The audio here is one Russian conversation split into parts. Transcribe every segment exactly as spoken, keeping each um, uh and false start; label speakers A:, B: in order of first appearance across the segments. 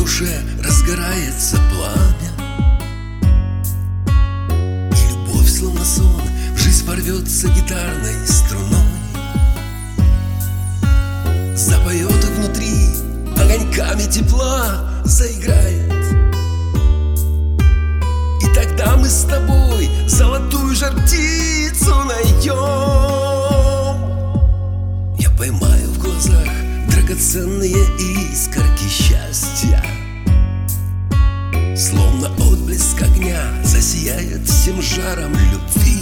A: душе разгорается пламя, и любовь, словно сон, в жизнь ворвется гитарной струной. Запоет и внутри огоньками тепла заиграет. И тогда мы с тобой золотую жар-птицу найдем. Я поймаю в глазах драгоценные искорки счастья, словно отблеск огня засияет всем жаром любви.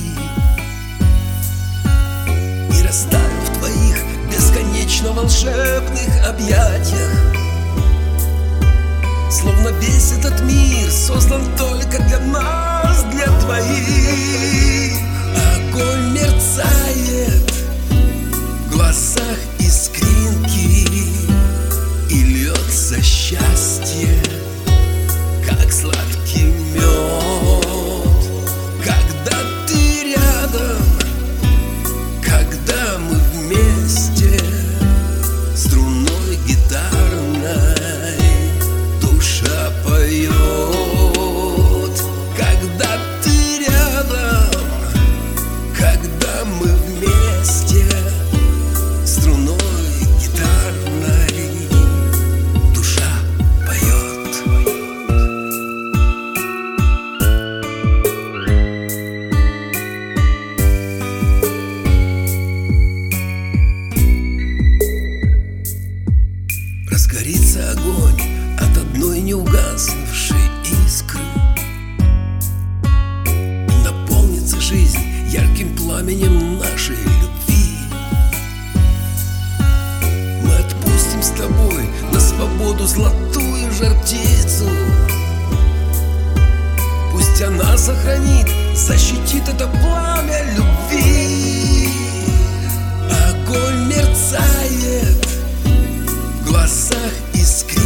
A: И растаю в твоих бесконечно волшебных объятиях, словно весь этот мир создан только для нас, для твоих. Огонь мерцает в глазах искринки, и льется счастье, как сладкий мед. Когда ты рядом, когда мы вместе, струной гитарной душа поет. Когда ты рядом, когда мы вместе, струной гитарной душа поет. Разгорится огонь от одной неугаснувшей искры, и наполнится жизнь ярким пламенем нашей любви. Мы отпустим с тобой на свободу золотую жар-птицу. Пусть она сохранит, защитит это пламя любви. Огонь мерцает в глазах искрит,